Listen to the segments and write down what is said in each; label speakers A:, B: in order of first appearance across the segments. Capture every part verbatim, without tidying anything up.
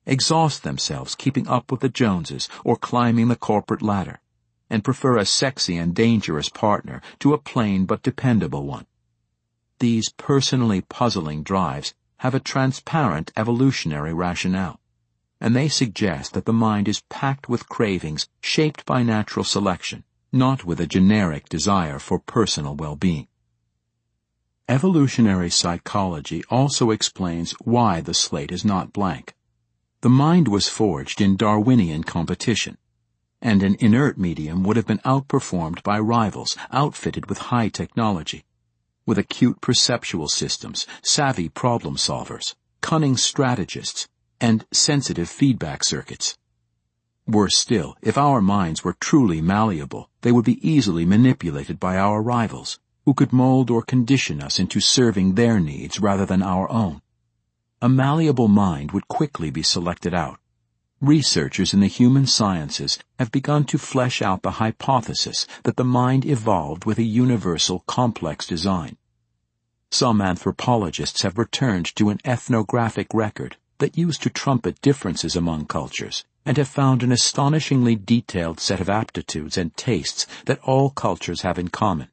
A: exhaust themselves keeping up with the Joneses or climbing the corporate ladder, and prefer a sexy and dangerous partner to a plain but dependable one. These personally puzzling drives have a transparent evolutionary rationale, and they suggest that the mind is packed with cravings shaped by natural selection, not with a generic desire for personal well-being. Evolutionary psychology also explains why the slate is not blank. The mind was forged in Darwinian competition, and an inert medium would have been outperformed by rivals outfitted with high technology, with acute perceptual systems, savvy problem solvers, cunning strategists, and sensitive feedback circuits. Worse still, if our minds were truly malleable, they would be easily manipulated by our rivals, who could mold or condition us into serving their needs rather than our own. A malleable mind would quickly be selected out. Researchers in the human sciences have begun to flesh out the hypothesis that the mind evolved with a universal complex design. Some anthropologists have returned to an ethnographic record that used to trumpet differences among cultures and have found an astonishingly detailed set of aptitudes and tastes that all cultures have in common.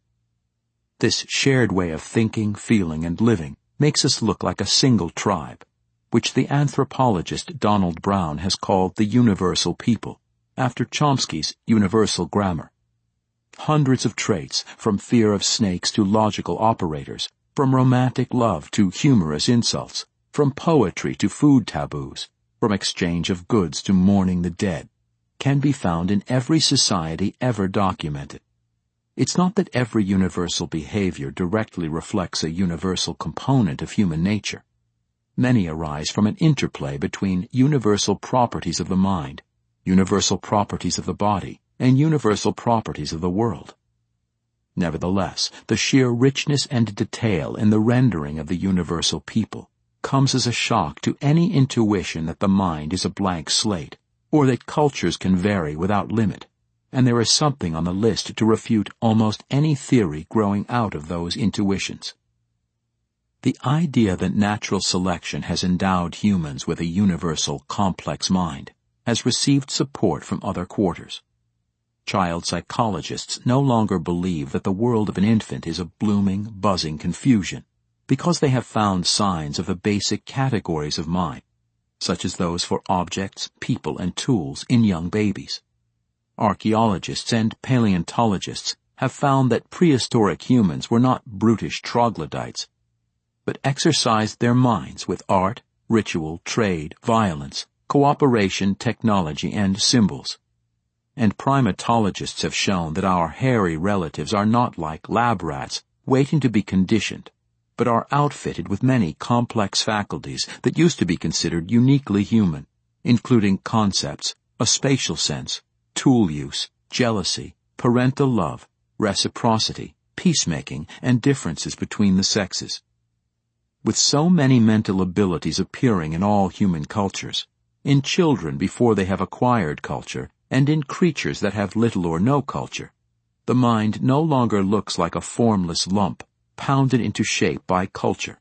A: This shared way of thinking, feeling, and living makes us look like a single tribe, which the anthropologist Donald Brown has called the universal people, after Chomsky's universal grammar. Hundreds of traits, from fear of snakes to logical operators, from romantic love to humorous insults, from poetry to food taboos, from exchange of goods to mourning the dead, can be found in every society ever documented. It's not that every universal behavior directly reflects a universal component of human nature. Many arise from an interplay between universal properties of the mind, universal properties of the body, and universal properties of the world. Nevertheless, the sheer richness and detail in the rendering of the universal people comes as a shock to any intuition that the mind is a blank slate, or that cultures can vary without limit, and there is something on the list to refute almost any theory growing out of those intuitions. The idea that natural selection has endowed humans with a universal, complex mind has received support from other quarters. Child psychologists no longer believe that the world of an infant is a blooming, buzzing confusion, because they have found signs of the basic categories of mind, such as those for objects, people, and tools in young babies. Archaeologists and paleontologists have found that prehistoric humans were not brutish troglodytes, but exercised their minds with art, ritual, trade, violence, cooperation, technology, and symbols. And primatologists have shown that our hairy relatives are not like lab rats waiting to be conditioned, but are outfitted with many complex faculties that used to be considered uniquely human, including concepts, a spatial sense, tool use, jealousy, parental love, reciprocity, peacemaking, and differences between the sexes. With so many mental abilities appearing in all human cultures, in children before they have acquired culture, and in creatures that have little or no culture, the mind no longer looks like a formless lump pounded into shape by culture.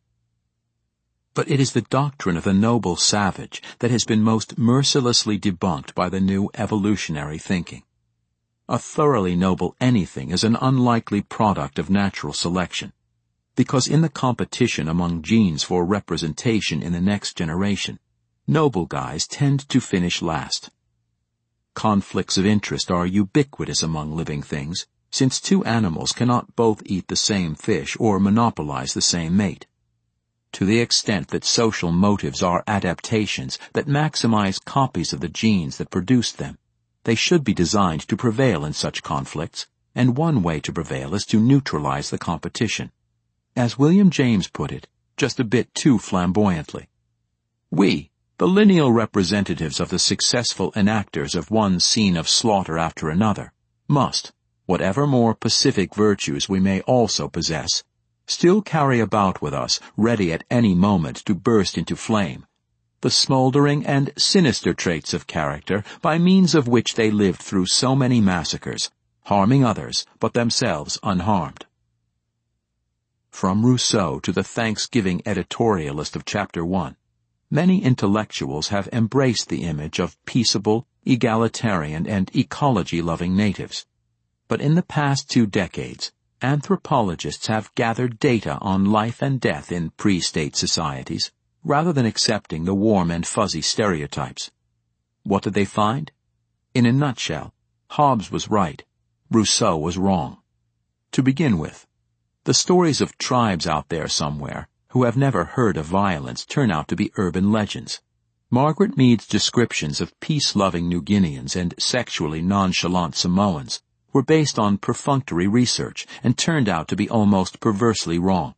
A: But it is the doctrine of the noble savage that has been most mercilessly debunked by the new evolutionary thinking. A thoroughly noble anything is an unlikely product of natural selection, because in the competition among genes for representation in the next generation, noble guys tend to finish last. Conflicts of interest are ubiquitous among living things, since two animals cannot both eat the same fish or monopolize the same mate. To the extent that social motives are adaptations that maximize copies of the genes that produced them, they should be designed to prevail in such conflicts, and one way to prevail is to neutralize the competition. As William James put it, just a bit too flamboyantly, we, the lineal representatives of the successful enactors of one scene of slaughter after another, must, whatever more pacific virtues we may also possess, still carry about with us, ready at any moment to burst into flame, the smoldering and sinister traits of character by means of which they lived through so many massacres, harming others but themselves unharmed. From Rousseau to the Thanksgiving editorialist of Chapter one, Many intellectuals have embraced the image of peaceable, egalitarian, and ecology-loving natives. But in the past two decades, anthropologists have gathered data on life and death in pre-state societies, rather than accepting the warm and fuzzy stereotypes. What did they find? In a nutshell, Hobbes was right, Rousseau was wrong. To begin with, the stories of tribes out there somewhere who have never heard of violence turn out to be urban legends. Margaret Mead's descriptions of peace-loving New Guineans and sexually nonchalant Samoans were based on perfunctory research and turned out to be almost perversely wrong.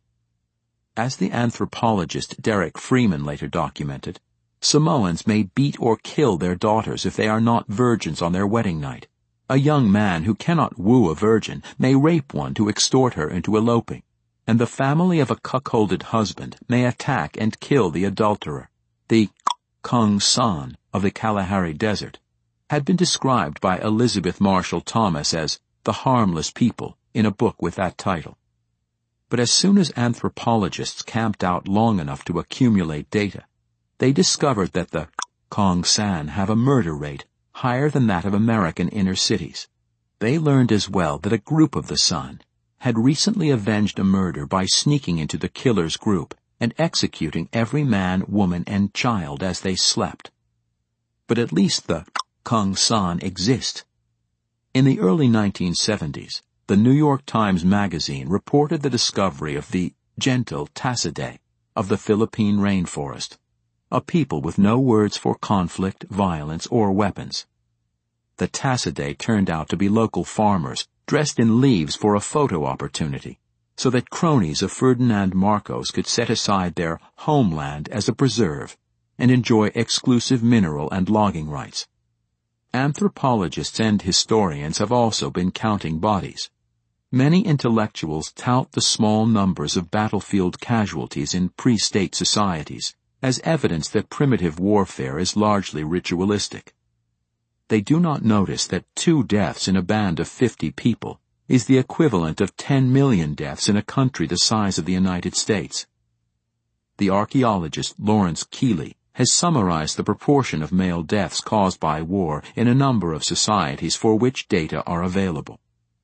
A: As the anthropologist Derek Freeman later documented, Samoans may beat or kill their daughters if they are not virgins on their wedding night. A young man who cannot woo a virgin may rape one to extort her into eloping, and the family of a cuckolded husband may attack and kill the adulterer. The Kung San of the Kalahari Desert had been described by Elizabeth Marshall Thomas as the harmless people in a book with that title. But as soon as anthropologists camped out long enough to accumulate data, they discovered that the Kong San have a murder rate higher than that of American inner cities. They learned as well that a group of the San had recently avenged a murder by sneaking into the killer's group and executing every man, woman, and child as they slept. But at least the Kong San exist. In the early nineteen seventies, the New York Times Magazine reported the discovery of the gentle Tassidae of the Philippine rainforest, a people with no words for conflict, violence, or weapons. The Tassidae turned out to be local farmers dressed in leaves for a photo opportunity, so that cronies of Ferdinand Marcos could set aside their homeland as a preserve and enjoy exclusive mineral and logging rights. Anthropologists and historians have also been counting bodies. Many intellectuals tout the small numbers of battlefield casualties in pre-state societies as evidence that primitive warfare is largely ritualistic. They do not notice that two deaths in a band of fifty people is the equivalent of ten million deaths in a country the size of the United States. The archaeologist Lawrence Keeley has summarized the proportion of male deaths caused by war in a number of societies for which data are available.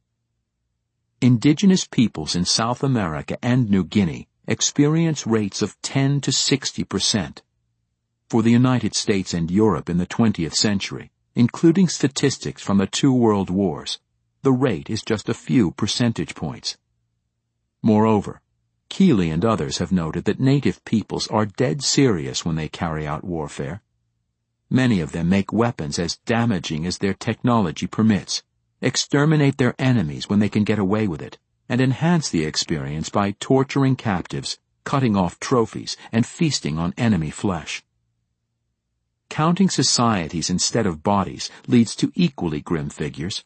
A: Indigenous peoples in South America and New Guinea experience rates of ten to sixty percent. For the United States and Europe in the twentieth century, including statistics from the two world wars, the rate is just a few percentage points. Moreover, Keeley and others have noted that native peoples are dead serious when they carry out warfare. Many of them make weapons as damaging as their technology permits, exterminate their enemies when they can get away with it, and enhance the experience by torturing captives, cutting off trophies, and feasting on enemy flesh. Counting societies instead of bodies leads to equally grim figures.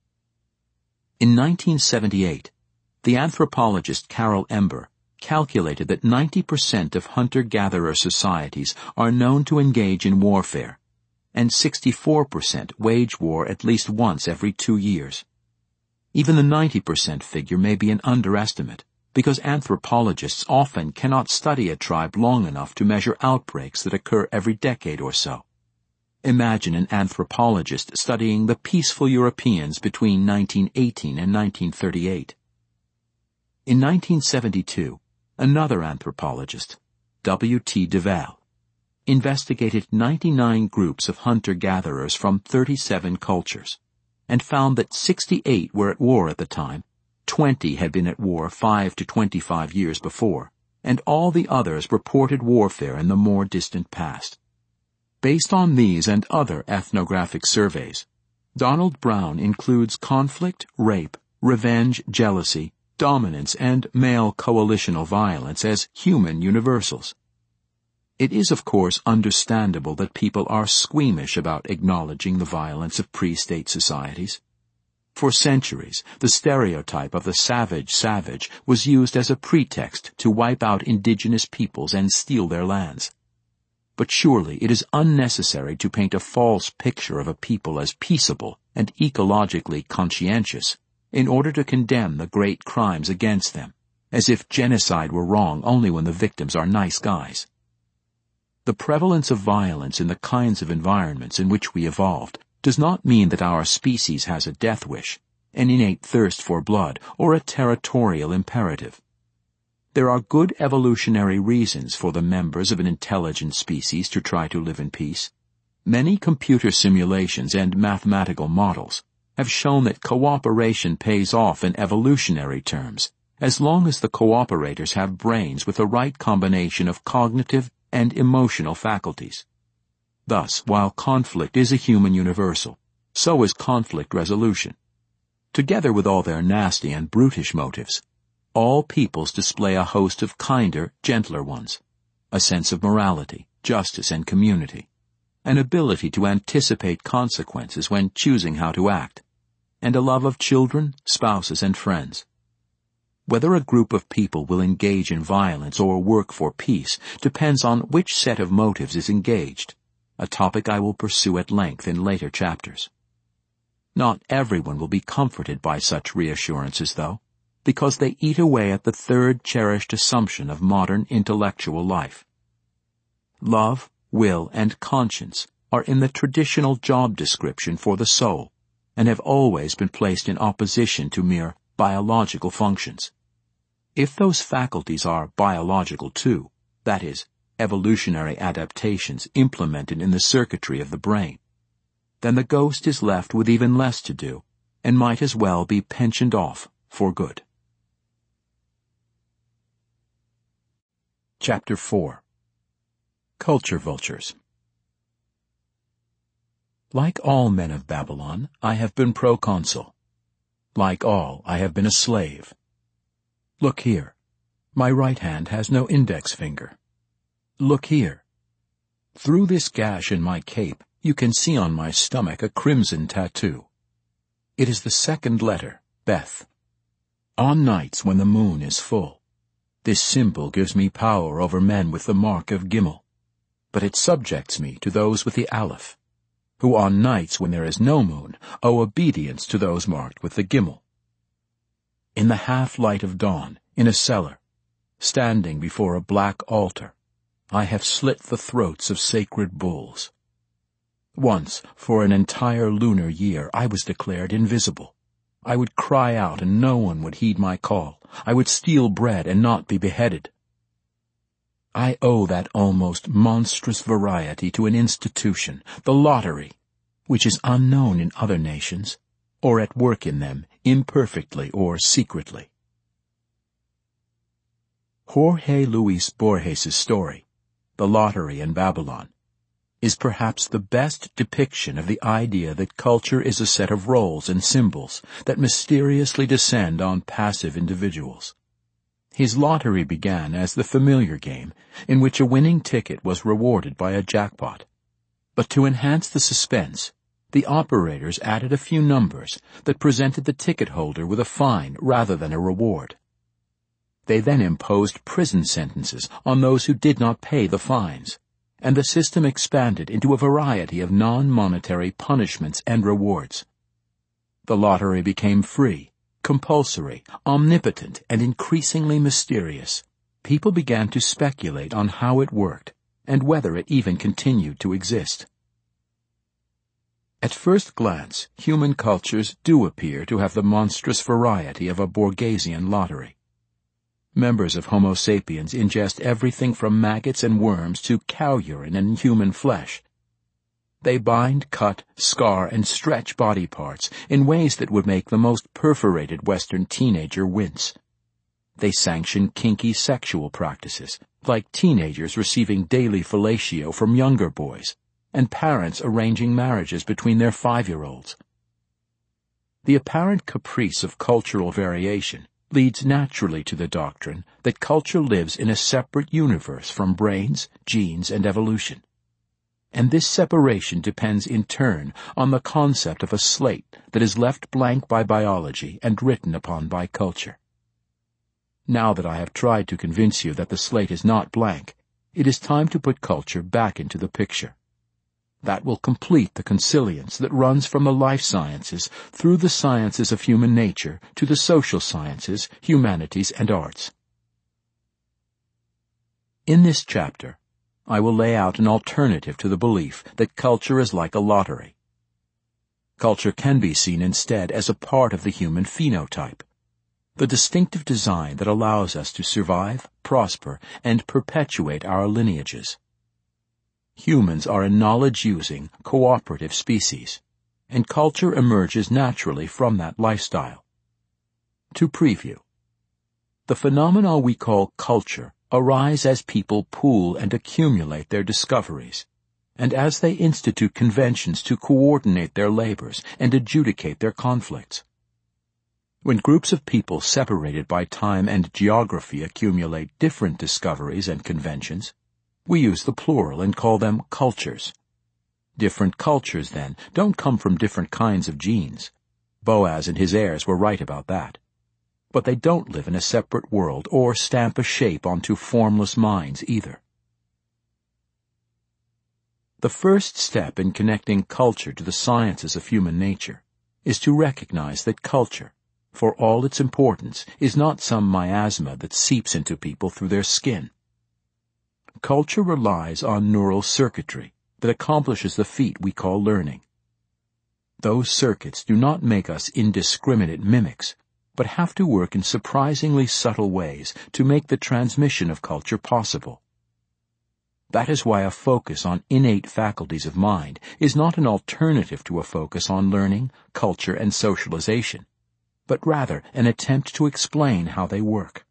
A: In nineteen seventy-eight, the anthropologist Carol Ember calculated that ninety percent of hunter-gatherer societies are known to engage in warfare, and sixty-four percent wage war at least once every two years. Even the ninety percent figure may be an underestimate, because anthropologists often cannot study a tribe long enough to measure outbreaks that occur every decade or so. Imagine an anthropologist studying the peaceful Europeans between nineteen eighteen and nineteen thirty-eight. In nineteen seventy-two, another anthropologist, W T Duval, investigated ninety-nine groups of hunter-gatherers from thirty-seven cultures, and found that sixty-eight were at war at the time, twenty had been at war five to twenty-five years before, and all the others reported warfare in the more distant past. Based on these and other ethnographic surveys, Donald Brown includes conflict, rape, revenge, jealousy, dominance, and male coalitional violence as human universals. It is, of course, understandable that people are squeamish about acknowledging the violence of pre-state societies. For centuries, the stereotype of the savage savage was used as a pretext to wipe out indigenous peoples and steal their lands. But surely it is unnecessary to paint a false picture of a people as peaceable and ecologically conscientious in order to condemn the great crimes against them, as if genocide were wrong only when the victims are nice guys. The prevalence of violence in the kinds of environments in which we evolved does not mean that our species has a death wish, an innate thirst for blood, or a territorial imperative. There are good evolutionary reasons for the members of an intelligent species to try to live in peace. Many computer simulations and mathematical models have shown that cooperation pays off in evolutionary terms, as long as the cooperators have brains with the right combination of cognitive and emotional faculties. Thus, while conflict is a human universal, so is conflict resolution. Together with all their nasty and brutish motives, all peoples display a host of kinder, gentler ones, a sense of morality, justice, and community, an ability to anticipate consequences when choosing how to act, and a love of children, spouses, and friends. Whether a group of people will engage in violence or work for peace depends on which set of motives is engaged, a topic I will pursue at length in later chapters. Not everyone will be comforted by such reassurances, though, because they eat away at the third cherished assumption of modern intellectual life. Love, will, and conscience are in the traditional job description for the soul, and have always been placed in opposition to mere biological functions. If those faculties are biological too, that is, evolutionary adaptations implemented in the circuitry of the brain, then the ghost is left with even less to do, and might as well be pensioned off for good. Chapter four. Culture Vultures. Like all men of Babylon, I have been proconsul. Like all, I have been a slave. Look here. My right hand has no index finger. Look here. Through this gash in my cape, you can see on my stomach a crimson tattoo. It is the second letter, Beth. On nights when the moon is full, this symbol gives me power over men with the mark of Gimel, but it subjects me to those with the Aleph, who on nights when there is no moon owe obedience to those marked with the Gimel. In the half-light of dawn, in a cellar, standing before a black altar, I have slit the throats of sacred bulls. Once, for an entire lunar year, I was declared invisible. I would cry out and no one would heed my call. I would steal bread and not be beheaded. I owe that almost monstrous variety to an institution, the lottery, which is unknown in other nations, or at work in them imperfectly or secretly. Jorge Luis Borges' story, The Lottery in Babylon, is perhaps the best depiction of the idea that culture is a set of roles and symbols that mysteriously descend on passive individuals. His lottery began as the familiar game in which a winning ticket was rewarded by a jackpot. But to enhance the suspense, the operators added a few numbers that presented the ticket holder with a fine rather than a reward. They then imposed prison sentences on those who did not pay the fines, and the system expanded into a variety of non-monetary punishments and rewards. The lottery became free, compulsory, omnipotent, and increasingly mysterious. People began to speculate on how it worked, and whether it even continued to exist. At first glance, human cultures do appear to have the monstrous variety of a Borgesian lottery. Members of Homo sapiens ingest everything from maggots and worms to cow urine and human flesh. They bind, cut, scar, and stretch body parts in ways that would make the most perforated Western teenager wince. They sanction kinky sexual practices, like teenagers receiving daily fellatio from younger boys, and parents arranging marriages between their five-year-olds. The apparent caprice of cultural variation leads naturally to the doctrine that culture lives in a separate universe from brains, genes, and evolution. And this separation depends in turn on the concept of a slate that is left blank by biology and written upon by culture. Now that I have tried to convince you that the slate is not blank, it is time to put culture back into the picture. That will complete the consilience that runs from the life sciences through the sciences of human nature to the social sciences, humanities, and arts. In this chapter, I will lay out an alternative to the belief that culture is like a lottery. Culture can be seen instead as a part of the human phenotype, the distinctive design that allows us to survive, prosper, and perpetuate our lineages. Humans are a knowledge-using, cooperative species, and culture emerges naturally from that lifestyle. To preview, the phenomena we call culture arise as people pool and accumulate their discoveries, and as they institute conventions to coordinate their labors and adjudicate their conflicts. When groups of people separated by time and geography accumulate different discoveries and conventions, we use the plural and call them cultures. Different cultures, then, don't come from different kinds of genes. Boaz and his heirs were right about that. But they don't live in a separate world or stamp a shape onto formless minds either. The first step in connecting culture to the sciences of human nature is to recognize that culture, for all its importance, is not some miasma that seeps into people through their skin. Culture relies on neural circuitry that accomplishes the feat we call learning. Those circuits do not make us indiscriminate mimics, but have to work in surprisingly subtle ways to make the transmission of culture possible. That is why a focus on innate faculties of mind is not an alternative to a focus on learning, culture, and socialization, but rather an attempt to explain how they work.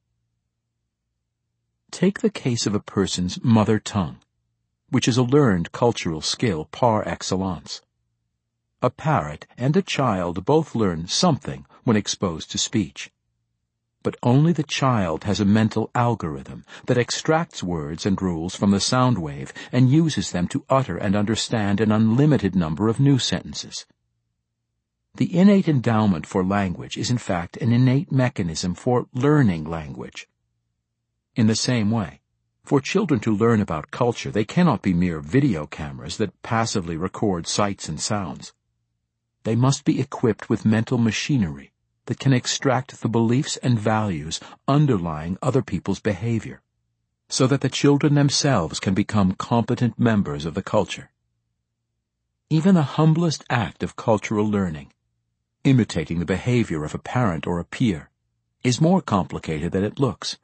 A: Take the case of a person's mother tongue, which is a learned cultural skill par excellence. A parrot and a child both learn something when exposed to speech. But only the child has a mental algorithm that extracts words and rules from the sound wave and uses them to utter and understand an unlimited number of new sentences. The innate endowment for language is in fact an innate mechanism for learning language. In the same way, for children to learn about culture, they cannot be mere video cameras that passively record sights and sounds. They must be equipped with mental machinery that can extract the beliefs and values underlying other people's behavior, so that the children themselves can become competent members of the culture. Even the humblest act of cultural learning, imitating the behavior of a parent or a peer, is more complicated than it looks.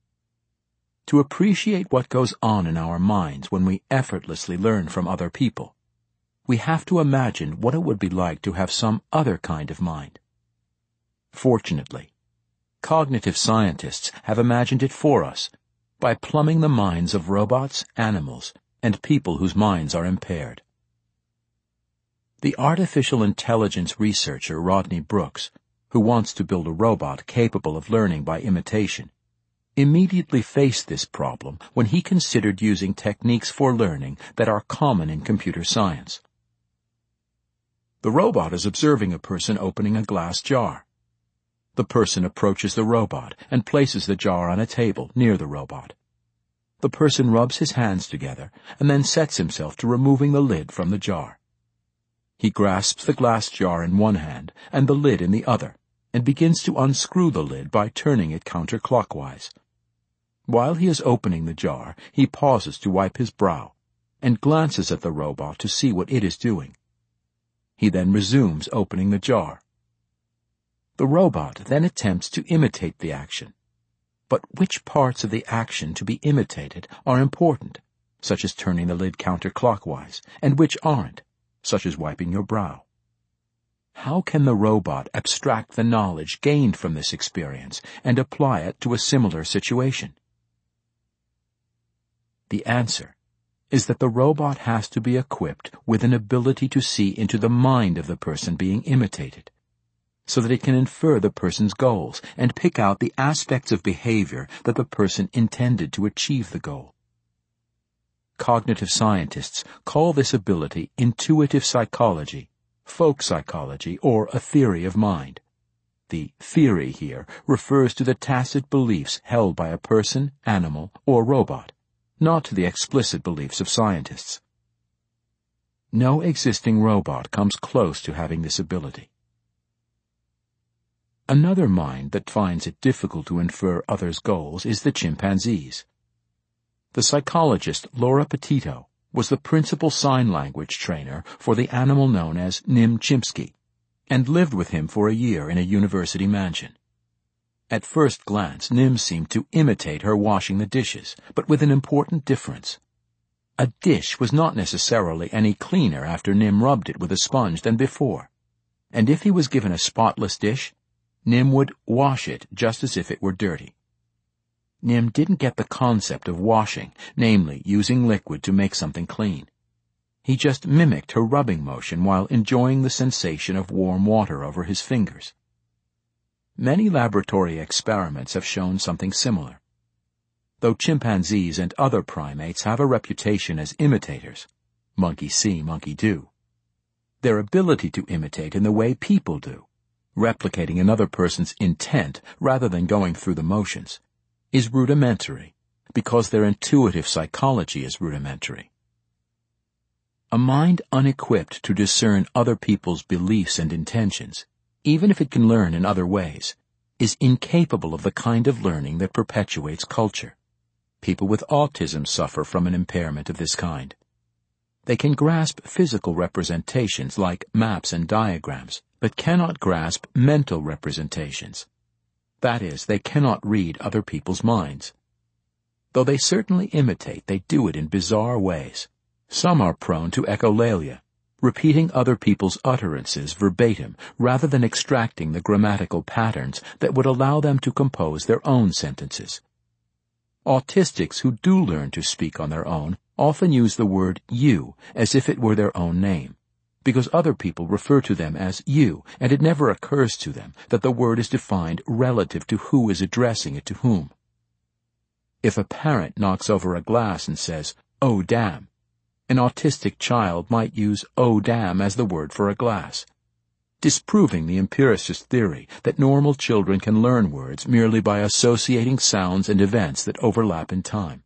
A: To appreciate what goes on in our minds when we effortlessly learn from other people, we have to imagine what it would be like to have some other kind of mind. Fortunately, cognitive scientists have imagined it for us by plumbing the minds of robots, animals, and people whose minds are impaired. The artificial intelligence researcher Rodney Brooks, who wants to build a robot capable of learning by imitation, immediately faced this problem when he considered using techniques for learning that are common in computer science. The robot is observing a person opening a glass jar. The person approaches the robot and places the jar on a table near the robot. The person rubs his hands together and then sets himself to removing the lid from the jar. He grasps the glass jar in one hand and the lid in the other, and begins to unscrew the lid by turning it counterclockwise. While he is opening the jar, he pauses to wipe his brow and glances at the robot to see what it is doing. He then resumes opening the jar. The robot then attempts to imitate the action. But which parts of the action to be imitated are important, such as turning the lid counterclockwise, and which aren't, such as wiping your brow? How can the robot abstract the knowledge gained from this experience and apply it to a similar situation? The answer is that the robot has to be equipped with an ability to see into the mind of the person being imitated, so that it can infer the person's goals and pick out the aspects of behavior that the person intended to achieve the goal. Cognitive scientists call this ability intuitive psychology, folk psychology, or a theory of mind. The theory here refers to the tacit beliefs held by a person, animal, or robot, not to the explicit beliefs of scientists. No existing robot comes close to having this ability. Another mind that finds it difficult to infer others' goals is the chimpanzees. The psychologist Laura Petito was the principal sign language trainer for the animal known as Nim Chimpsky, and lived with him for a year in a university mansion. At first glance, Nim seemed to imitate her washing the dishes, but with an important difference. A dish was not necessarily any cleaner after Nim rubbed it with a sponge than before, and if he was given a spotless dish, Nim would wash it just as if it were dirty. Nim didn't get the concept of washing, namely using liquid to make something clean. He just mimicked her rubbing motion while enjoying the sensation of warm water over his fingers. Many laboratory experiments have shown something similar. Though chimpanzees and other primates have a reputation as imitators, monkey see, monkey do, their ability to imitate in the way people do, replicating another person's intent rather than going through the motions, is rudimentary because their intuitive psychology is rudimentary. A mind unequipped to discern other people's beliefs and intentions, even if it can learn in other ways, is incapable of the kind of learning that perpetuates culture. People with autism suffer from an impairment of this kind. They can grasp physical representations like maps and diagrams, but cannot grasp mental representations. That is, they cannot read other people's minds. Though they certainly imitate, they do it in bizarre ways. Some are prone to echolalia, repeating other people's utterances verbatim rather than extracting the grammatical patterns that would allow them to compose their own sentences. Autistics who do learn to speak on their own often use the word you as if it were their own name, because other people refer to them as you, and it never occurs to them that the word is defined relative to who is addressing it to whom. If a parent knocks over a glass and says, "Oh, damn," an autistic child might use "oh, damn" as the word for a glass, disproving the empiricist theory that normal children can learn words merely by associating sounds and events that overlap in time.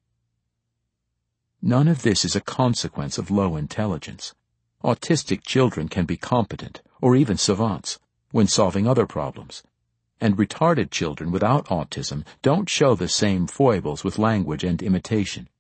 A: None of this is a consequence of low intelligence. Autistic children can be competent, or even savants, when solving other problems, and retarded children without autism don't show the same foibles with language and imitation.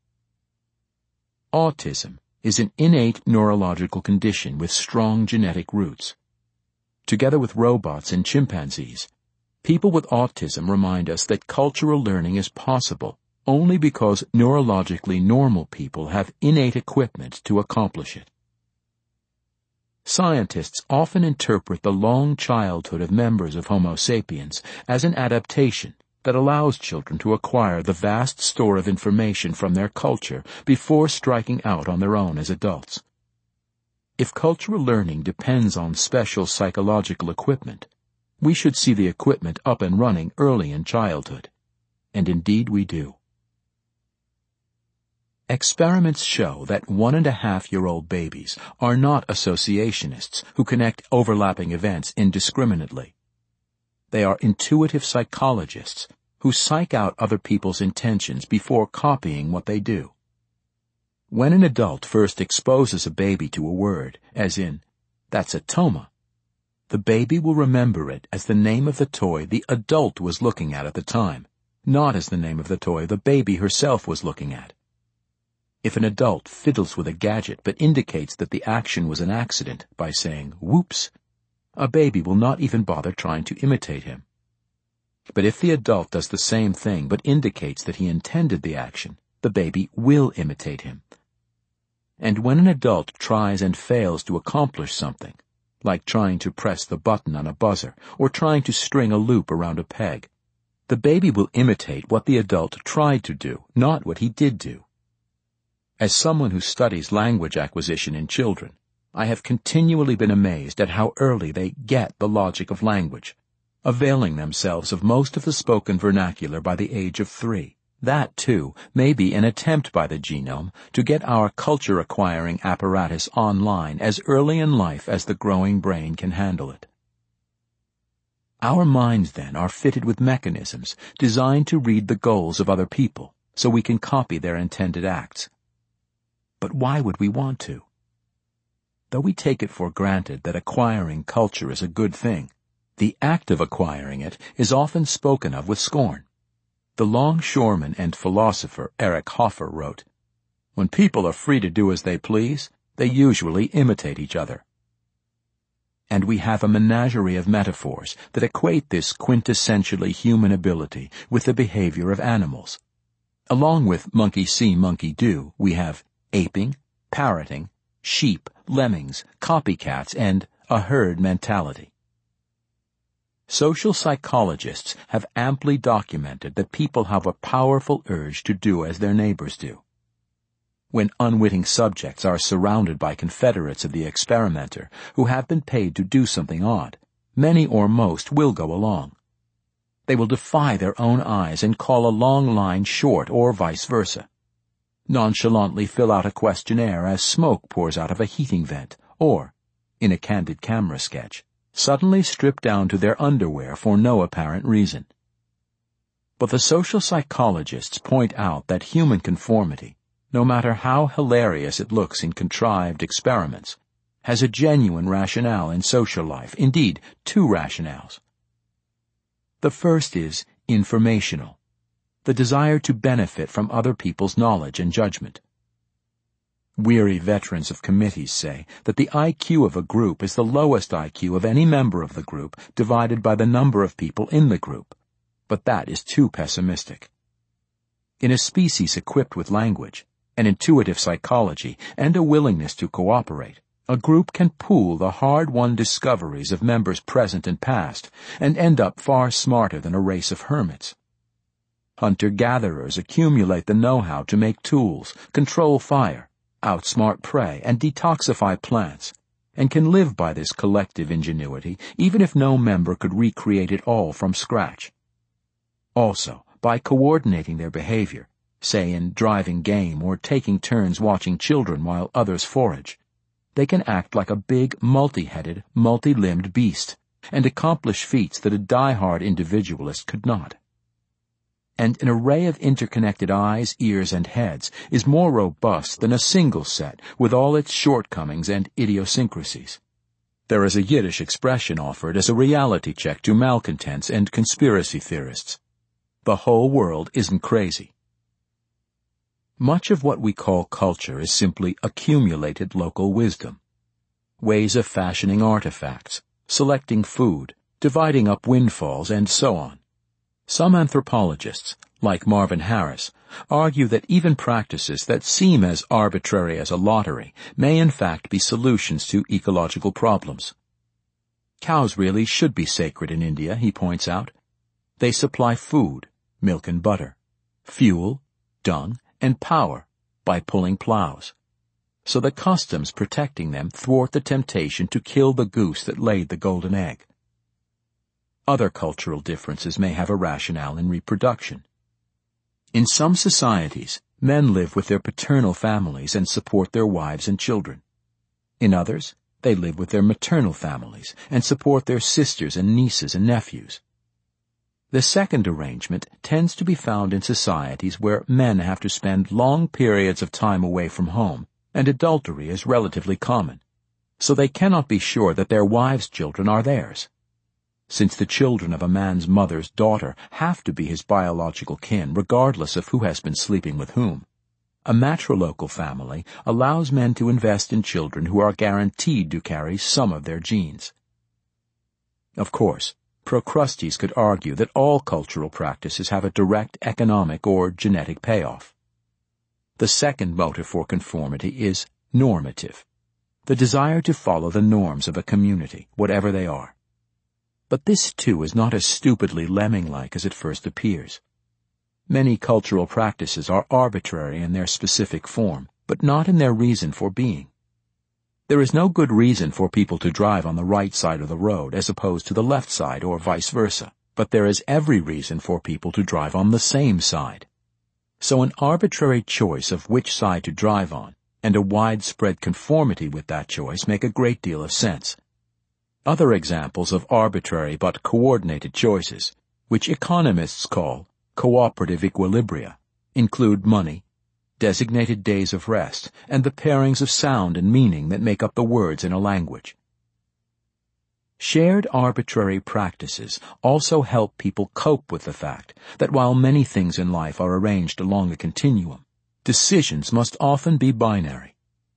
A: Autism is an innate neurological condition with strong genetic roots. Together with robots and chimpanzees, people with autism remind us that cultural learning is possible only because neurologically normal people have innate equipment to accomplish it. Scientists often interpret the long childhood of members of Homo sapiens as an adaptation that allows children to acquire the vast store of information from their culture before striking out on their own as adults. If cultural learning depends on special psychological equipment, we should see the equipment up and running early in childhood. And indeed we do. Experiments show that one-and-a-half-year-old babies are not associationists who connect overlapping events indiscriminately. They are intuitive psychologists who psych out other people's intentions before copying what they do. When an adult first exposes a baby to a word, as in, "That's a Toma," the baby will remember it as the name of the toy the adult was looking at at the time, not as the name of the toy the baby herself was looking at. If an adult fiddles with a gadget but indicates that the action was an accident by saying, "whoops," a baby will not even bother trying to imitate him. But if the adult does the same thing but indicates that he intended the action, the baby will imitate him. And when an adult tries and fails to accomplish something, like trying to press the button on a buzzer or trying to string a loop around a peg, the baby will imitate what the adult tried to do, not what he did do. As someone who studies language acquisition in children, I have continually been amazed at how early they get the logic of language, availing themselves of most of the spoken vernacular by the age of three. That, too, may be an attempt by the genome to get our culture-acquiring apparatus online as early in life as the growing brain can handle it. Our minds, then, are fitted with mechanisms designed to read the goals of other people so we can copy their intended acts. But why would we want to? Though we take it for granted that acquiring culture is a good thing, the act of acquiring it is often spoken of with scorn. The longshoreman and philosopher Eric Hoffer wrote, "When people are free to do as they please, they usually imitate each other." And we have a menagerie of metaphors that equate this quintessentially human ability with the behavior of animals. Along with monkey see, monkey do, we have aping, parroting, sheep, lemmings, copycats, and a herd mentality. Social psychologists have amply documented that people have a powerful urge to do as their neighbors do. When unwitting subjects are surrounded by confederates of the experimenter who have been paid to do something odd, many or most will go along. They will defy their own eyes and call a long line short or vice versa. Nonchalantly fill out a questionnaire as smoke pours out of a heating vent, or, in a candid camera sketch, suddenly strip down to their underwear for no apparent reason. But the social psychologists point out that human conformity, no matter how hilarious it looks in contrived experiments, has a genuine rationale in social life, indeed, two rationales. The first is informational, the desire to benefit from other people's knowledge and judgment. Weary veterans of committees say that the I Q of a group is the lowest I Q of any member of the group divided by the number of people in the group, but that is too pessimistic. In a species equipped with language, an intuitive psychology, and a willingness to cooperate, a group can pool the hard-won discoveries of members present and past and end up far smarter than a race of hermits. Hunter-gatherers accumulate the know-how to make tools, control fire, outsmart prey, and detoxify plants, and can live by this collective ingenuity even if no member could recreate it all from scratch. Also, by coordinating their behavior, say in driving game or taking turns watching children while others forage, they can act like a big, multi-headed, multi-limbed beast, and accomplish feats that a die-hard individualist could not. And an array of interconnected eyes, ears, and heads is more robust than a single set with all its shortcomings and idiosyncrasies. There is a Yiddish expression offered as a reality check to malcontents and conspiracy theorists. The whole world isn't crazy. Much of what we call culture is simply accumulated local wisdom. Ways of fashioning artifacts, selecting food, dividing up windfalls, and so on. Some anthropologists, like Marvin Harris, argue that even practices that seem as arbitrary as a lottery may in fact be solutions to ecological problems. Cows really should be sacred in India, he points out. They supply food, milk and butter, fuel, dung, and power by pulling plows. So the customs protecting them thwart the temptation to kill the goose that laid the golden egg. Other cultural differences may have a rationale in reproduction. In some societies, men live with their paternal families and support their wives and children. In others, they live with their maternal families and support their sisters and nieces and nephews. The second arrangement tends to be found in societies where men have to spend long periods of time away from home, and adultery is relatively common, so they cannot be sure that their wives' children are theirs. Since the children of a man's mother's daughter have to be his biological kin regardless of who has been sleeping with whom, a matrilocal family allows men to invest in children who are guaranteed to carry some of their genes. Of course, Procrustes could argue that all cultural practices have a direct economic or genetic payoff. The second motive for conformity is normative, the desire to follow the norms of a community, whatever they are. But this, too, is not as stupidly lemming-like as it first appears. Many cultural practices are arbitrary in their specific form, but not in their reason for being. There is no good reason for people to drive on the right side of the road as opposed to the left side or vice versa, but there is every reason for people to drive on the same side. So an arbitrary choice of which side to drive on and a widespread conformity with that choice make a great deal of sense. Other examples of arbitrary but coordinated choices, which economists call cooperative equilibria, include money, designated days of rest, and the pairings of sound and meaning that make up the words in a language. Shared arbitrary practices also help people cope with the fact that while many things in life are arranged along a continuum, decisions must often be binary.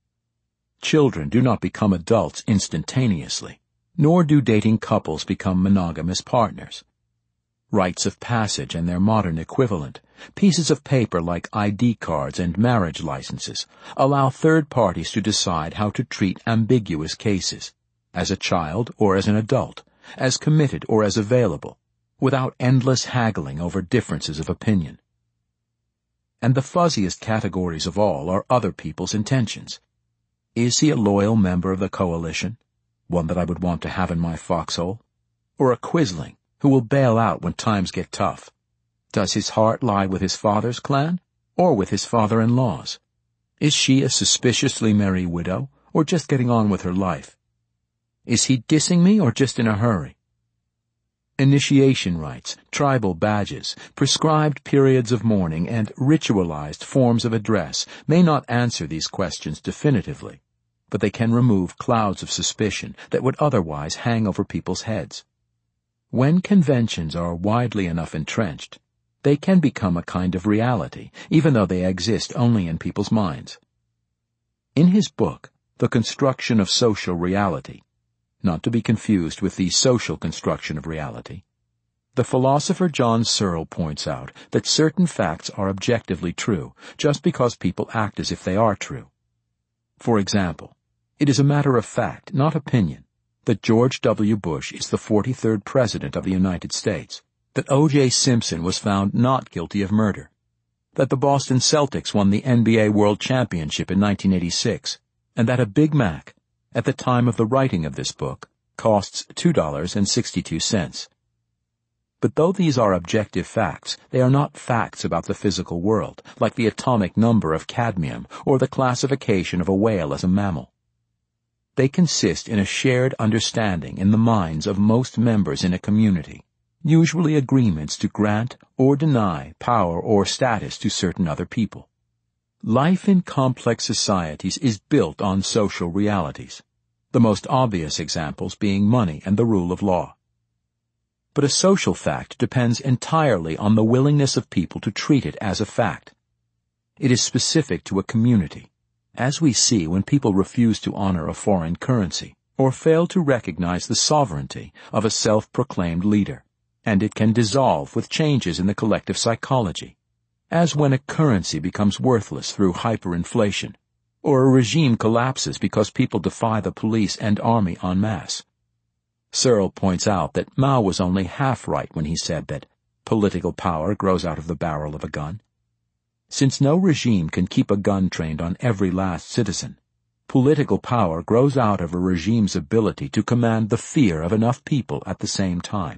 A: Children do not become adults instantaneously, nor do dating couples become monogamous partners. Rites of passage and their modern equivalent, pieces of paper like I D cards and marriage licenses, allow third parties to decide how to treat ambiguous cases, as a child or as an adult, as committed or as available, without endless haggling over differences of opinion. And the fuzziest categories of all are other people's intentions. Is he a loyal member of the coalition, one that I would want to have in my foxhole, or a quisling who will bail out when times get tough? Does his heart lie with his father's clan or with his father-in-law's? Is she a suspiciously merry widow or just getting on with her life? Is he dissing me or just in a hurry? Initiation rites, tribal badges, prescribed periods of mourning, and ritualized forms of address may not answer these questions definitively, but they can remove clouds of suspicion that would otherwise hang over people's heads. When conventions are widely enough entrenched, they can become a kind of reality, even though they exist only in people's minds. In his book, The Construction of Social Reality, not to be confused with the social construction of reality, the philosopher John Searle points out that certain facts are objectively true just because people act as if they are true. For example, it is a matter of fact, not opinion, that George W. Bush is the forty-third President of the United States, that O J Simpson was found not guilty of murder, that the Boston Celtics won the N B A World Championship in nineteen eighty-six, and that a Big Mac, at the time of the writing of this book, costs two dollars and sixty-two cents. But though these are objective facts, they are not facts about the physical world, like the atomic number of cadmium or the classification of a whale as a mammal. They consist in a shared understanding in the minds of most members in a community, usually agreements to grant or deny power or status to certain other people. Life in complex societies is built on social realities, the most obvious examples being money and the rule of law. But a social fact depends entirely on the willingness of people to treat it as a fact. It is specific to a community, as we see when people refuse to honor a foreign currency or fail to recognize the sovereignty of a self-proclaimed leader, and it can dissolve with changes in the collective psychology, as when a currency becomes worthless through hyperinflation, or a regime collapses because people defy the police and army en masse. Searle points out that Mao was only half right when he said that political power grows out of the barrel of a gun. Since no regime can keep a gun trained on every last citizen, political power grows out of a regime's ability to command the fear of enough people at the same time.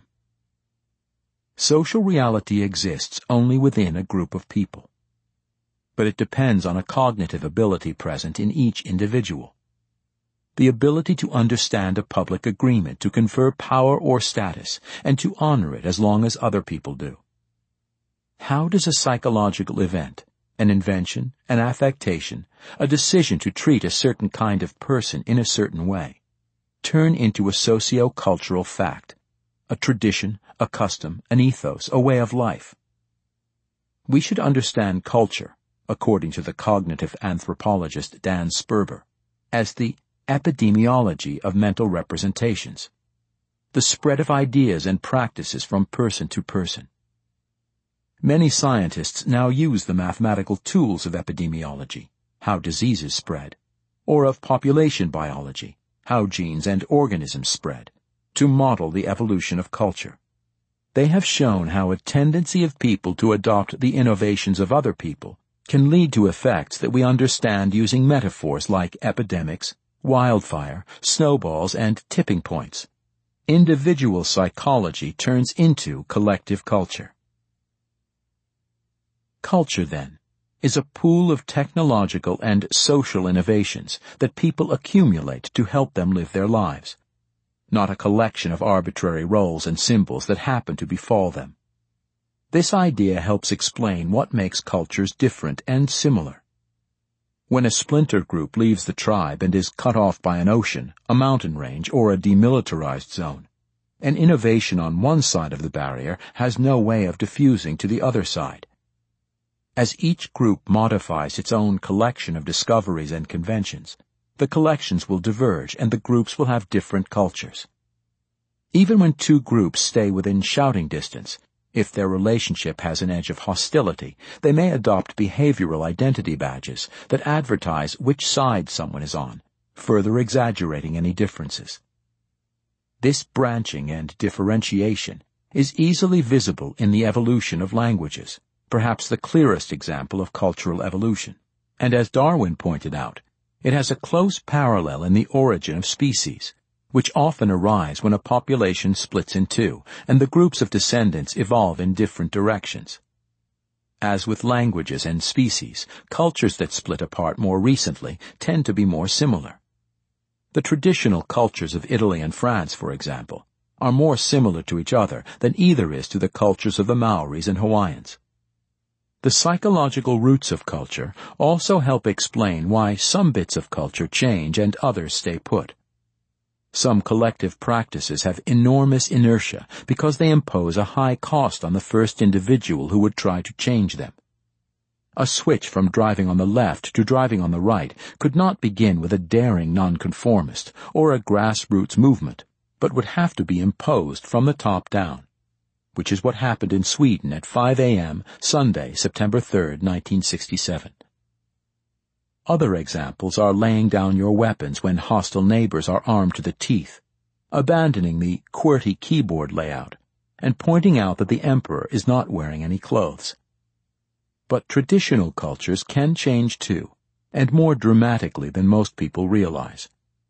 A: Social reality exists only within a group of people, but it depends on a cognitive ability present in each individual. The ability to understand a public agreement to confer power or status and to honor it as long as other people do. How does a psychological event, an invention, an affectation, a decision to treat a certain kind of person in a certain way, turn into a socio-cultural fact, a tradition, a custom, an ethos, a way of life? We should understand culture, according to the cognitive anthropologist Dan Sperber, as the epidemiology of mental representations, the spread of ideas and practices from person to person. Many scientists now use the mathematical tools of epidemiology, how diseases spread, or of population biology, how genes and organisms spread, to model the evolution of culture. They have shown how a tendency of people to adopt the innovations of other people can lead to effects that we understand using metaphors like epidemics, wildfire, snowballs, and tipping points. Individual psychology turns into collective culture. Culture, then, is a pool of technological and social innovations that people accumulate to help them live their lives, not a collection of arbitrary roles and symbols that happen to befall them. This idea helps explain what makes cultures different and similar. When a splinter group leaves the tribe and is cut off by an ocean, a mountain range, or a demilitarized zone, an innovation on one side of the barrier has no way of diffusing to the other side. As each group modifies its own collection of discoveries and conventions, the collections will diverge and the groups will have different cultures. Even when two groups stay within shouting distance, if their relationship has an edge of hostility, they may adopt behavioral identity badges that advertise which side someone is on, further exaggerating any differences. This branching and differentiation is easily visible in the evolution of languages, perhaps the clearest example of cultural evolution, and as Darwin pointed out, it has a close parallel in the origin of species, which often arise when a population splits in two and the groups of descendants evolve in different directions. As with languages and species, cultures that split apart more recently tend to be more similar. The traditional cultures of Italy and France, for example, are more similar to each other than either is to the cultures of the Maoris and Hawaiians. The psychological roots of culture also help explain why some bits of culture change and others stay put. Some collective practices have enormous inertia because they impose a high cost on the first individual who would try to change them. A switch from driving on the left to driving on the right could not begin with a daring nonconformist or a grassroots movement, but would have to be imposed from the top down, which is what happened in Sweden at five a.m. Sunday, September third, nineteen sixty-seven. Other examples are laying down your weapons when hostile neighbors are armed to the teeth, abandoning the QWERTY keyboard layout, and pointing out that the emperor is not wearing any clothes. But traditional cultures can change too, and more dramatically than most people realize.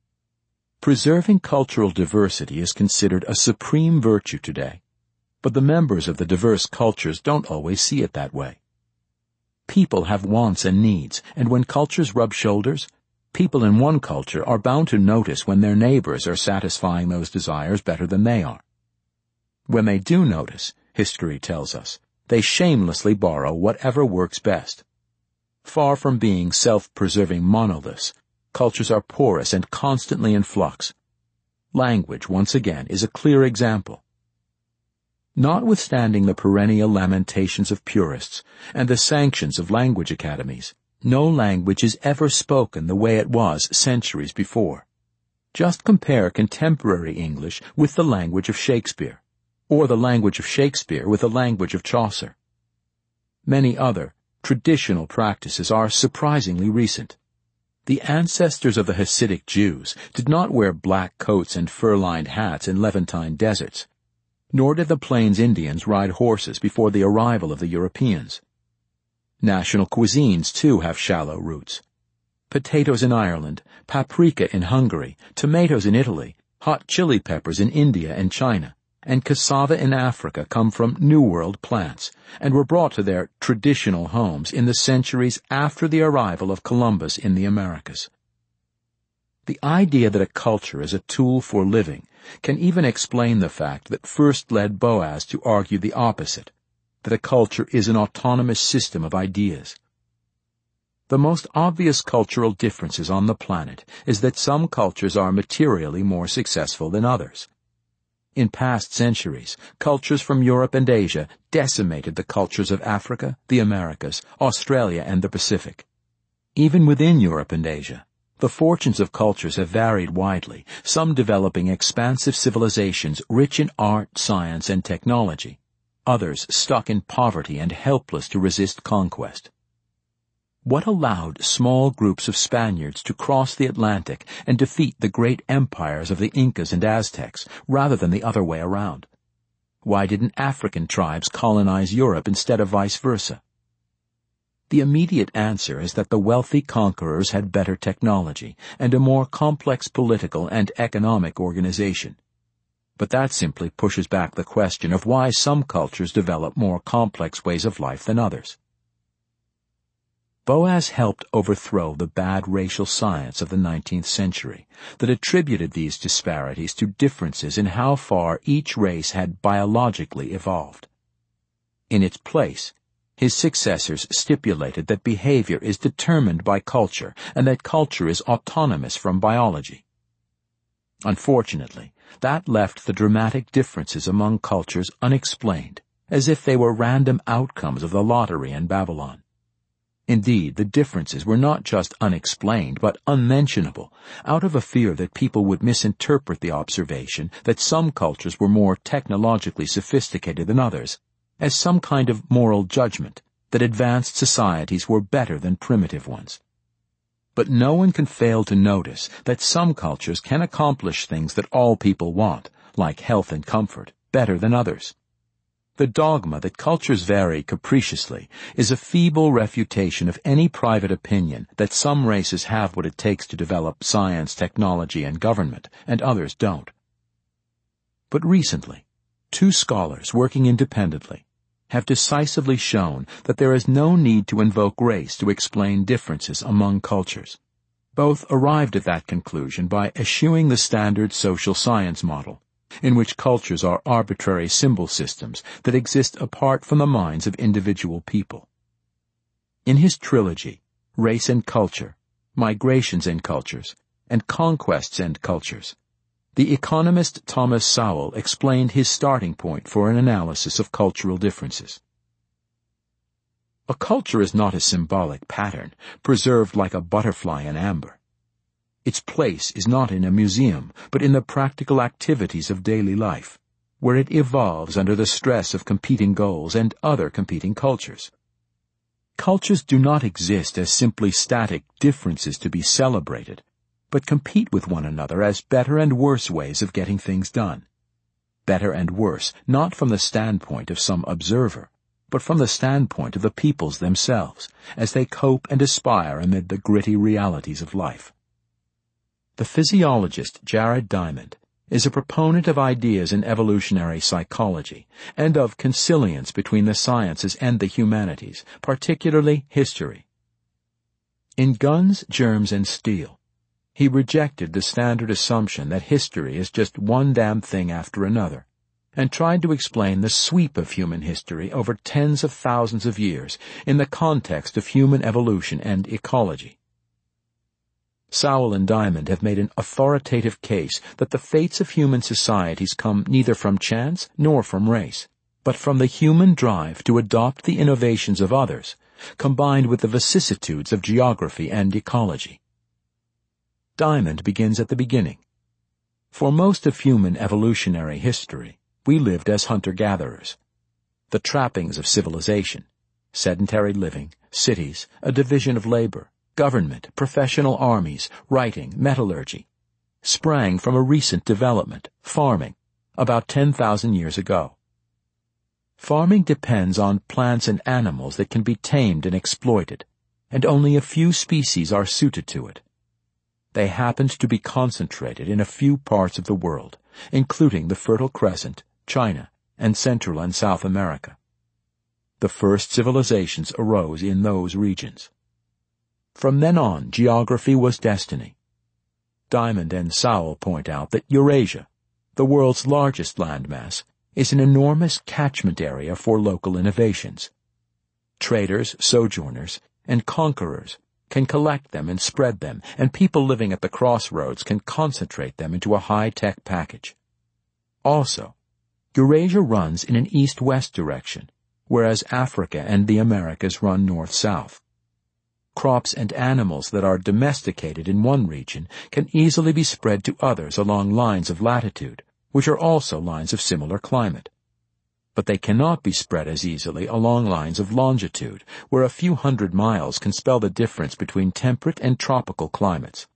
A: Preserving cultural diversity is considered a supreme virtue today, but the members of the diverse cultures don't always see it that way. People have wants and needs, and when cultures rub shoulders, people in one culture are bound to notice when their neighbors are satisfying those desires better than they are. When they do notice, history tells us, they shamelessly borrow whatever works best. Far from being self-preserving monoliths, cultures are porous and constantly in flux. Language, once again, is a clear example. Notwithstanding the perennial lamentations of purists and the sanctions of language academies, no language is ever spoken the way it was centuries before. Just compare contemporary English with the language of Shakespeare, or the language of Shakespeare with the language of Chaucer. Many other, traditional practices are surprisingly recent. The ancestors of the Hasidic Jews did not wear black coats and fur-lined hats in Levantine deserts, nor did the Plains Indians ride horses before the arrival of the Europeans. National cuisines, too, have shallow roots. Potatoes in Ireland, paprika in Hungary, tomatoes in Italy, hot chili peppers in India and China, and cassava in Africa come from New World plants, and were brought to their traditional homes in the centuries after the arrival of Columbus in the Americas. The idea that a culture is a tool for living can even explain the fact that first led Boas to argue the opposite, that a culture is an autonomous system of ideas. The most obvious cultural differences on the planet is that some cultures are materially more successful than others. In past centuries, cultures from Europe and Asia decimated the cultures of Africa, the Americas, Australia, and the Pacific. Even within Europe and Asia, the fortunes of cultures have varied widely, some developing expansive civilizations rich in art, science, and technology, others stuck in poverty and helpless to resist conquest. What allowed small groups of Spaniards to cross the Atlantic and defeat the great empires of the Incas and Aztecs, rather than the other way around? Why didn't African tribes colonize Europe instead of vice versa? The immediate answer is that the wealthy conquerors had better technology and a more complex political and economic organization. But that simply pushes back the question of why some cultures develop more complex ways of life than others. Boas helped overthrow the bad racial science of the nineteenth century that attributed these disparities to differences in how far each race had biologically evolved. In its place, His successors stipulated that behavior is determined by culture and that culture is autonomous from biology. Unfortunately, that left the dramatic differences among cultures unexplained, as if they were random outcomes of the lottery in Babylon. Indeed, the differences were not just unexplained, but unmentionable, out of a fear that people would misinterpret the observation that some cultures were more technologically sophisticated than others, as some kind of moral judgment, that advanced societies were better than primitive ones. But no one can fail to notice that some cultures can accomplish things that all people want, like health and comfort, better than others. The dogma that cultures vary capriciously is a feeble refutation of any private opinion that some races have what it takes to develop science, technology, and government, and others don't. But recently, two scholars working independently have decisively shown that there is no need to invoke race to explain differences among cultures. Both arrived at that conclusion by eschewing the standard social science model, in which cultures are arbitrary symbol systems that exist apart from the minds of individual people. In his trilogy, Race and Culture, Migrations and Cultures, and Conquests and Cultures, the economist Thomas Sowell explained his starting point for an analysis of cultural differences. A culture is not a symbolic pattern, preserved like a butterfly in amber. Its place is not in a museum, but in the practical activities of daily life, where it evolves under the stress of competing goals and other competing cultures. Cultures do not exist as simply static differences to be celebrated, but compete with one another as better and worse ways of getting things done. Better and worse, not from the standpoint of some observer, but from the standpoint of the peoples themselves, as they cope and aspire amid the gritty realities of life. The physiologist Jared Diamond is a proponent of ideas in evolutionary psychology and of consilience between the sciences and the humanities, particularly history. In Guns, Germs, and Steel, he rejected the standard assumption that history is just one damn thing after another, and tried to explain the sweep of human history over tens of thousands of years in the context of human evolution and ecology. Sowell and Diamond have made an authoritative case that the fates of human societies come neither from chance nor from race, but from the human drive to adopt the innovations of others, combined with the vicissitudes of geography and ecology. Diamond begins at the beginning. For most of human evolutionary history, we lived as hunter-gatherers. The trappings of civilization, sedentary living, cities, a division of labor, government, professional armies, writing, metallurgy, sprang from a recent development, farming, about ten thousand years ago. Farming depends on plants and animals that can be tamed and exploited, and only a few species are suited to it. They happened to be concentrated in a few parts of the world, including the Fertile Crescent, China, and Central and South America. The first civilizations arose in those regions. From then on, geography was destiny. Diamond and Sowell point out that Eurasia, the world's largest landmass, is an enormous catchment area for local innovations. Traders, sojourners, and conquerors can collect them and spread them, and people living at the crossroads can concentrate them into a high-tech package. Also, Eurasia runs in an east-west direction, whereas Africa and the Americas run north-south. Crops and animals that are domesticated in one region can easily be spread to others along lines of latitude, which are also lines of similar climate. But they cannot be spread as easily along lines of longitude, where a few hundred miles can spell the difference between temperate and tropical climates.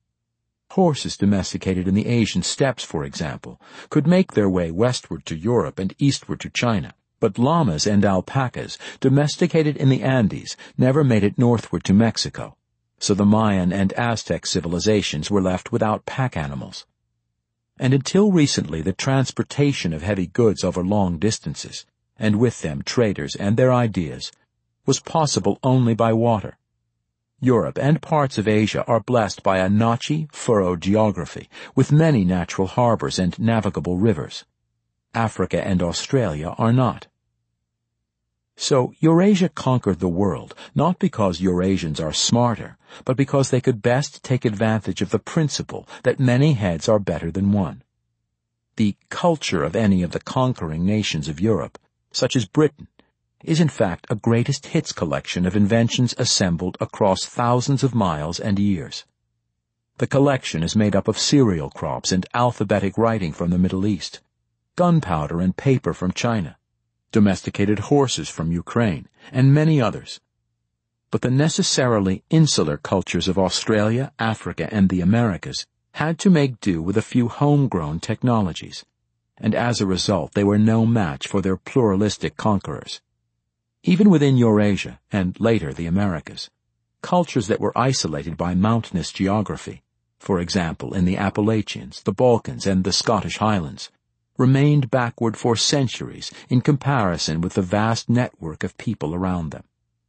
A: Horses domesticated in the Asian steppes, for example, could make their way westward to Europe and eastward to China, but llamas and alpacas, domesticated in the Andes, never made it northward to Mexico, so the Mayan and Aztec civilizations were left without pack animals. And until recently the transportation of heavy goods over long distances, and with them traders and their ideas, was possible only by water. Europe and parts of Asia are blessed by a notchy, furrowed geography, with many natural harbors and navigable rivers. Africa and Australia are not. So Eurasia conquered the world, not because Eurasians are smarter, but because they could best take advantage of the principle that many heads are better than one. The culture of any of the conquering nations of Europe, such as Britain, is in fact a greatest hits collection of inventions assembled across thousands of miles and years. The collection is made up of cereal crops and alphabetic writing from the Middle East, gunpowder and paper from China, domesticated horses from Ukraine, and many others. But the necessarily insular cultures of Australia, Africa, and the Americas had to make do with a few homegrown technologies, and as a result they were no match for their pluralistic conquerors. Even within Eurasia, and later the Americas, cultures that were isolated by mountainous geography, for example in the Appalachians, the Balkans, and the Scottish Highlands, remained backward for centuries in comparison with the vast network of people around them.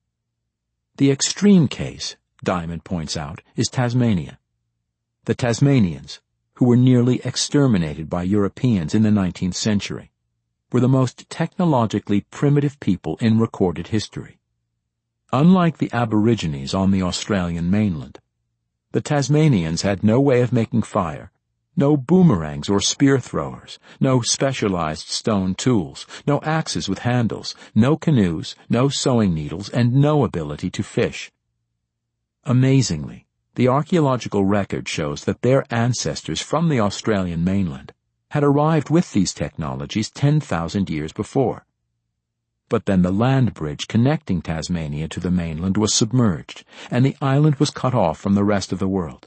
A: The extreme case, Diamond points out, is Tasmania. The Tasmanians, who were nearly exterminated by Europeans in the nineteenth century, were the most technologically primitive people in recorded history. Unlike the Aborigines on the Australian mainland, the Tasmanians had no way of making fire, no boomerangs or spear throwers, no specialized stone tools, no axes with handles, no canoes, no sewing needles, and no ability to fish. Amazingly, the archaeological record shows that their ancestors from the Australian mainland had arrived with these technologies ten thousand years before. But then the land bridge connecting Tasmania to the mainland was submerged, and the island was cut off from the rest of the world.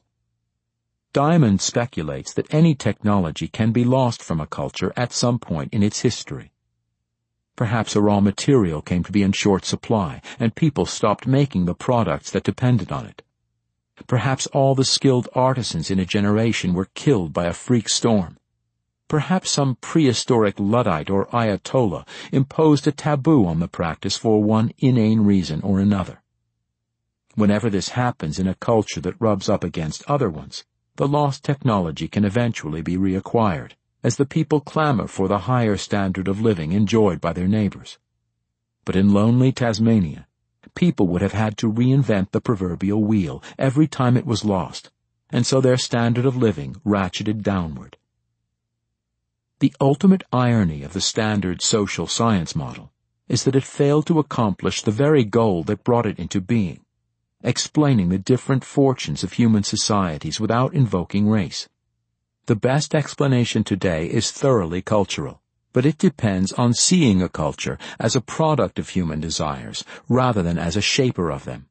A: Diamond speculates that any technology can be lost from a culture at some point in its history. Perhaps a raw material came to be in short supply, and people stopped making the products that depended on it. Perhaps all the skilled artisans in a generation were killed by a freak storm. Perhaps some prehistoric Luddite or Ayatollah imposed a taboo on the practice for one inane reason or another. Whenever this happens in a culture that rubs up against other ones, the lost technology can eventually be reacquired, as the people clamor for the higher standard of living enjoyed by their neighbors. But in lonely Tasmania, people would have had to reinvent the proverbial wheel every time it was lost, and so their standard of living ratcheted downward. The ultimate irony of the standard social science model is that it failed to accomplish the very goal that brought it into being, explaining the different fortunes of human societies without invoking race. The best explanation today is thoroughly cultural, but it depends on seeing a culture as a product of human desires rather than as a shaper of them.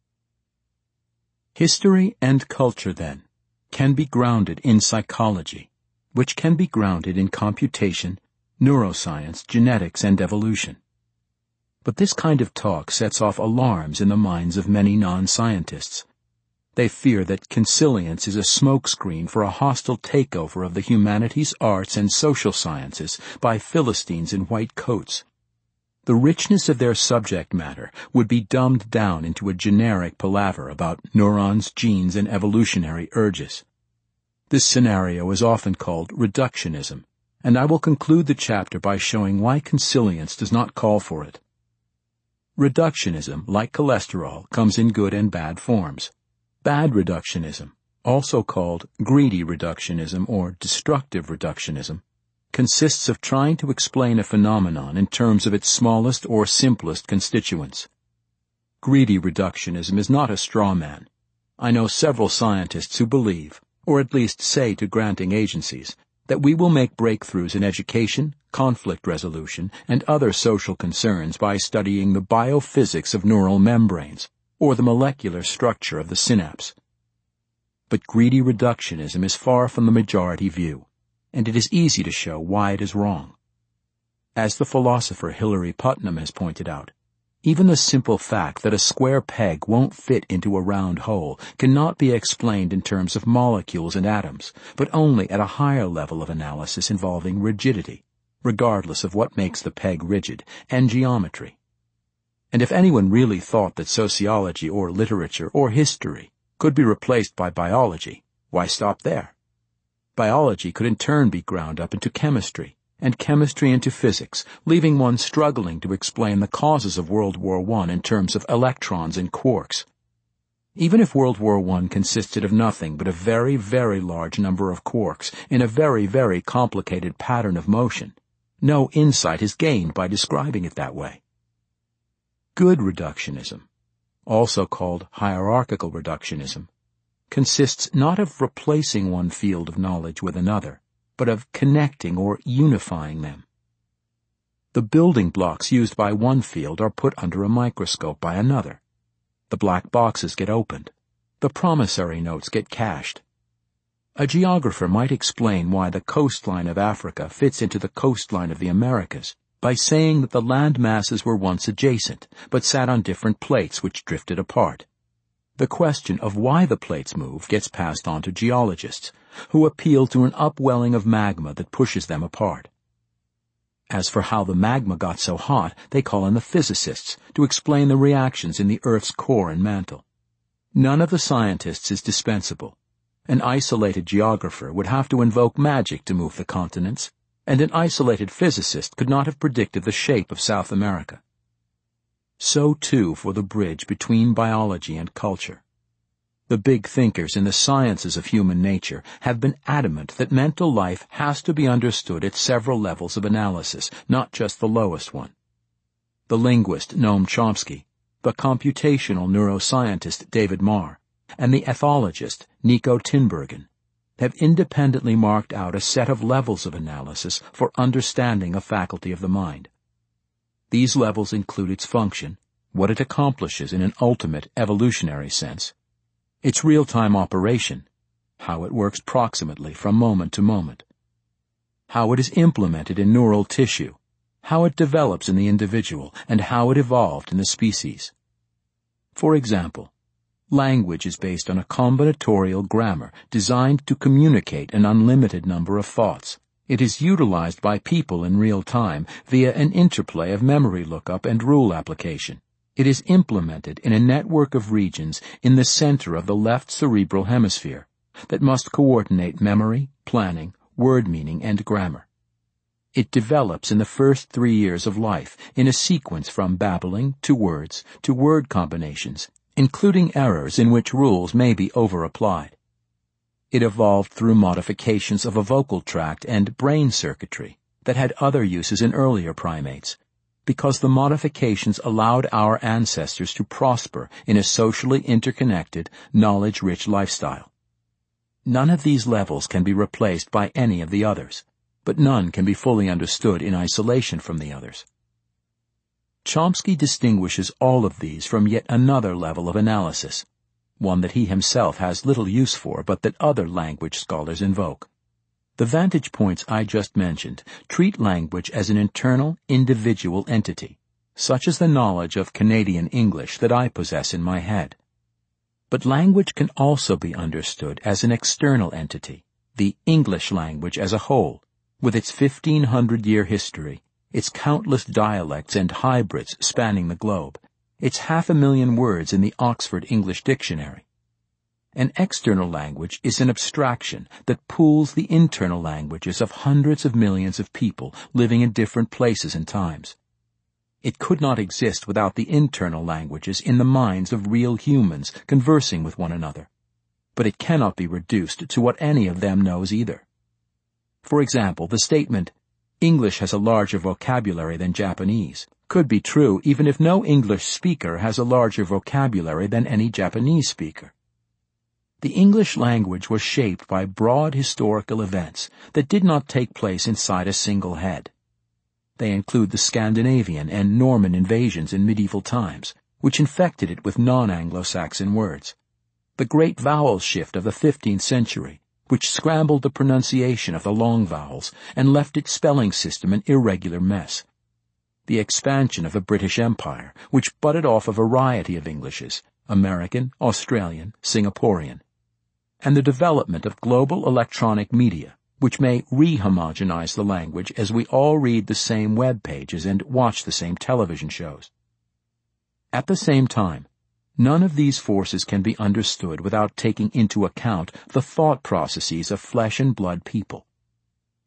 A: History and culture, then, can be grounded in psychology, which can be grounded in computation, neuroscience, genetics, and evolution. But this kind of talk sets off alarms in the minds of many non-scientists. They fear that consilience is a smokescreen for a hostile takeover of the humanities, arts, and social sciences by Philistines in white coats. The richness of their subject matter would be dumbed down into a generic palaver about neurons, genes, and evolutionary urges. This scenario is often called reductionism, and I will conclude the chapter by showing why consilience does not call for it. Reductionism, like cholesterol, comes in good and bad forms. Bad reductionism, also called greedy reductionism or destructive reductionism, consists of trying to explain a phenomenon in terms of its smallest or simplest constituents. Greedy reductionism is not a straw man. I know several scientists who believe, or at least say to granting agencies, that we will make breakthroughs in education, conflict resolution, and other social concerns by studying the biophysics of neural membranes, or the molecular structure of the synapse. But greedy reductionism is far from the majority view, and it is easy to show why it is wrong. As the philosopher Hilary Putnam has pointed out, even the simple fact that a square peg won't fit into a round hole cannot be explained in terms of molecules and atoms, but only at a higher level of analysis involving rigidity, regardless of what makes the peg rigid, and geometry. And if anyone really thought that sociology or literature or history could be replaced by biology, why stop there? Biology could in turn be ground up into chemistry, and chemistry into physics, leaving one struggling to explain the causes of World War One in terms of electrons and quarks. Even if World War One consisted of nothing but a very, very large number of quarks in a very, very complicated pattern of motion, no insight is gained by describing it that way. Good reductionism, also called hierarchical reductionism, consists not of replacing one field of knowledge with another, but of connecting or unifying them. The building blocks used by one field are put under a microscope by another. The black boxes get opened. The promissory notes get cached. A geographer might explain why the coastline of Africa fits into the coastline of the Americas by saying that the land masses were once adjacent, but sat on different plates which drifted apart. The question of why the plates move gets passed on to geologists, who appeal to an upwelling of magma that pushes them apart. As for how the magma got so hot, they call in the physicists to explain the reactions in the Earth's core and mantle. None of the scientists is dispensable. An isolated geographer would have to invoke magic to move the continents, and an isolated physicist could not have predicted the shape of South America. So too for the bridge between biology and culture. The big thinkers in the sciences of human nature have been adamant that mental life has to be understood at several levels of analysis, not just the lowest one. The linguist Noam Chomsky, the computational neuroscientist David Marr, and the ethologist Nico Tinbergen have independently marked out a set of levels of analysis for understanding a faculty of the mind. These levels include its function, what it accomplishes in an ultimate evolutionary sense, its real-time operation, how it works proximately from moment to moment, how it is implemented in neural tissue, how it develops in the individual, and how it evolved in the species. For example, language is based on a combinatorial grammar designed to communicate an unlimited number of thoughts. It is utilized by people in real time via an interplay of memory lookup and rule application. It is implemented in a network of regions in the center of the left cerebral hemisphere that must coordinate memory, planning, word meaning, and grammar. It develops in the first three years of life in a sequence from babbling to words to word combinations, including errors in which rules may be over-applied. It evolved through modifications of a vocal tract and brain circuitry that had other uses in earlier primates, because the modifications allowed our ancestors to prosper in a socially interconnected, knowledge-rich lifestyle. None of these levels can be replaced by any of the others, but none can be fully understood in isolation from the others. Chomsky distinguishes all of these from yet another level of analysis, one that he himself has little use for but that other language scholars invoke. The vantage points I just mentioned treat language as an internal, individual entity, such as the knowledge of Canadian English that I possess in my head. But language can also be understood as an external entity, the English language as a whole, with its fifteen hundred year history, its countless dialects and hybrids spanning the globe, its half a million words in the Oxford English Dictionary. An external language is an abstraction that pools the internal languages of hundreds of millions of people living in different places and times. It could not exist without the internal languages in the minds of real humans conversing with one another, but it cannot be reduced to what any of them knows either. For example, the statement, "English has a larger vocabulary than Japanese," could be true even if no English speaker has a larger vocabulary than any Japanese speaker. The English language was shaped by broad historical events that did not take place inside a single head. They include the Scandinavian and Norman invasions in medieval times, which infected it with non-Anglo-Saxon words, the great vowel shift of the fifteenth century, which scrambled the pronunciation of the long vowels and left its spelling system an irregular mess, the expansion of the British Empire, which butted off a variety of Englishes, American, Australian, Singaporean, and the development of global electronic media, which may re-homogenize the language as we all read the same web pages and watch the same television shows. At the same time, none of these forces can be understood without taking into account the thought processes of flesh and blood people.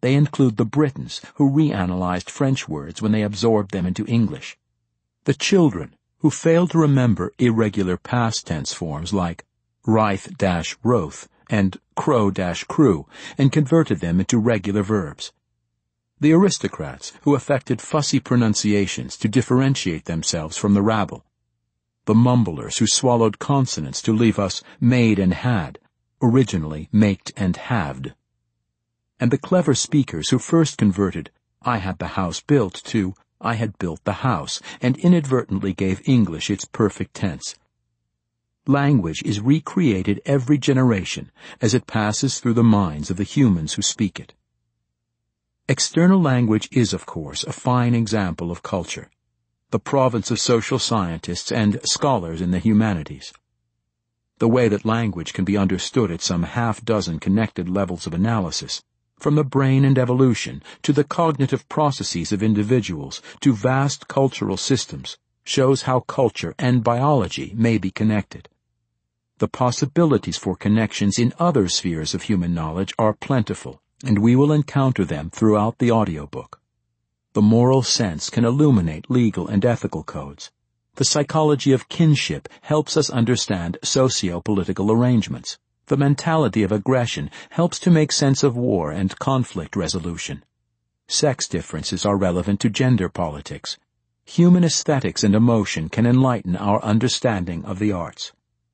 A: They include the Britons, who reanalyzed French words when they absorbed them into English. The children, who failed to remember irregular past tense forms like writhe-roth and crow-crew and converted them into regular verbs. The aristocrats, who affected fussy pronunciations to differentiate themselves from the rabble. The mumblers, who swallowed consonants to leave us made and had, originally maked and halved. And the clever speakers who first converted "I had the house built" to "I had built the house," and inadvertently gave English its perfect tense. Language is recreated every generation as it passes through the minds of the humans who speak it. External language is, of course, a fine example of culture, the province of social scientists and scholars in the humanities. The way that language can be understood at some half-dozen connected levels of analysis, from the brain and evolution to the cognitive processes of individuals to vast cultural systems, shows how culture and biology may be connected. The possibilities for connections in other spheres of human knowledge are plentiful, and we will encounter them throughout the audiobook. The moral sense can illuminate legal and ethical codes. The psychology of kinship helps us understand socio-political arrangements. The mentality of aggression helps to make sense of war and conflict resolution. Sex differences are relevant to gender politics. Human aesthetics and emotion can enlighten our understanding of the arts.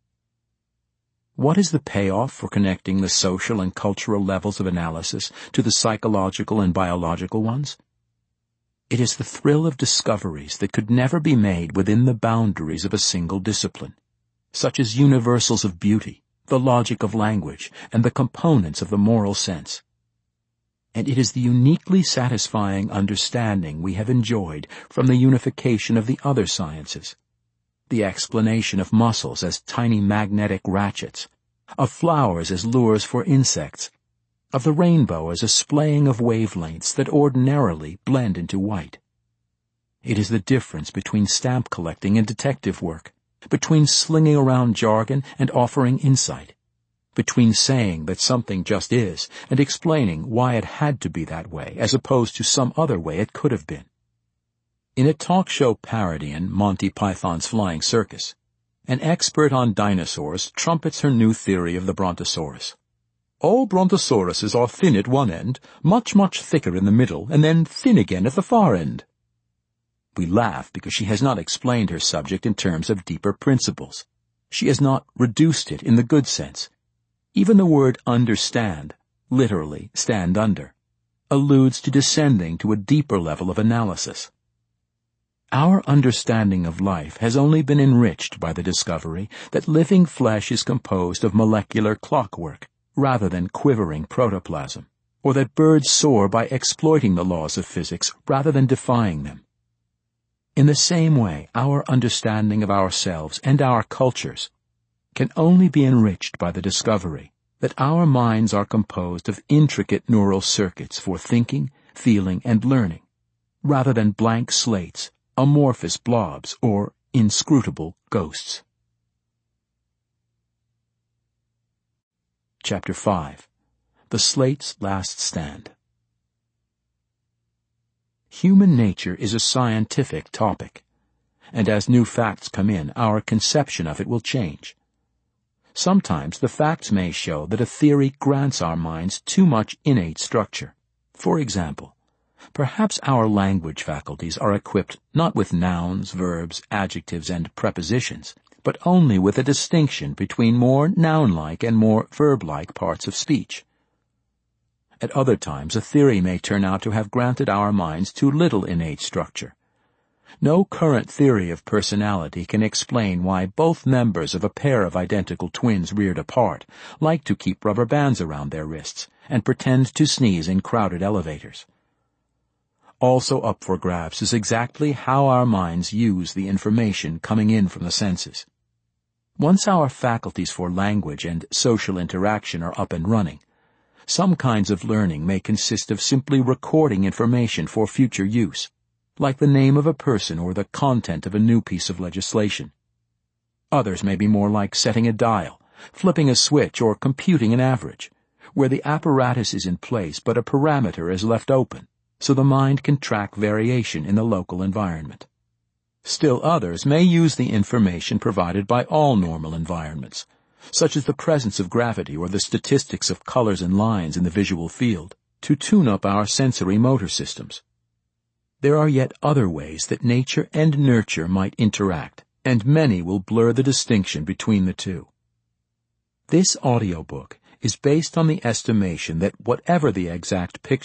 A: What is the payoff for connecting the social and cultural levels of analysis to the psychological and biological ones? It is the thrill of discoveries that could never be made within the boundaries of a single discipline, such as universals of beauty, the logic of language, and the components of the moral sense. And it is the uniquely satisfying understanding we have enjoyed from the unification of the other sciences, the explanation of muscles as tiny magnetic ratchets, of flowers as lures for insects, of the rainbow as a splaying of wavelengths that ordinarily blend into white. It is the difference between stamp collecting and detective work, between slinging around jargon and offering insight, between saying that something just is and explaining why it had to be that way as opposed to some other way it could have been. In a talk show parody in Monty Python's Flying Circus, an expert on dinosaurs trumpets her new theory of the Brontosaurus. All brontosauruses are thin at one end, much, much thicker in the middle, and then thin again at the far end. We laugh because she has not explained her subject in terms of deeper principles. She has not reduced it in the good sense. Even the word understand, literally stand under, alludes to descending to a deeper level of analysis. Our understanding of life has only been enriched by the discovery that living flesh is composed of molecular clockwork rather than quivering protoplasm, or that birds soar by exploiting the laws of physics rather than defying them. In the same way, our understanding of ourselves and our cultures can only be enriched by the discovery that our minds are composed of intricate neural circuits for thinking, feeling, and learning, rather than blank slates, amorphous blobs, or inscrutable ghosts. Chapter five. The Slate's Last Stand. Human nature is a scientific topic, and as new facts come in, our conception of it will change. Sometimes the facts may show that a theory grants our minds too much innate structure. For example, perhaps our language faculties are equipped not with nouns, verbs, adjectives, and prepositions, but only with a distinction between more noun-like and more verb-like parts of speech. At other times, a theory may turn out to have granted our minds too little innate structure. No current theory of personality can explain why both members of a pair of identical twins reared apart like to keep rubber bands around their wrists and pretend to sneeze in crowded elevators. Also up for grabs is exactly how our minds use the information coming in from the senses. Once our faculties for language and social interaction are up and running, some kinds of learning may consist of simply recording information for future use, like the name of a person or the content of a new piece of legislation. Others may be more like setting a dial, flipping a switch, or computing an average, where the apparatus is in place but a parameter is left open, so the mind can track variation in the local environment. Still others may use the information provided by all normal environments, such as the presence of gravity or the statistics of colors and lines in the visual field, to tune up our sensory motor systems. There are yet other ways that nature and nurture might interact, and many will blur the distinction between the two. This audiobook is based on the estimation that whatever the exact picture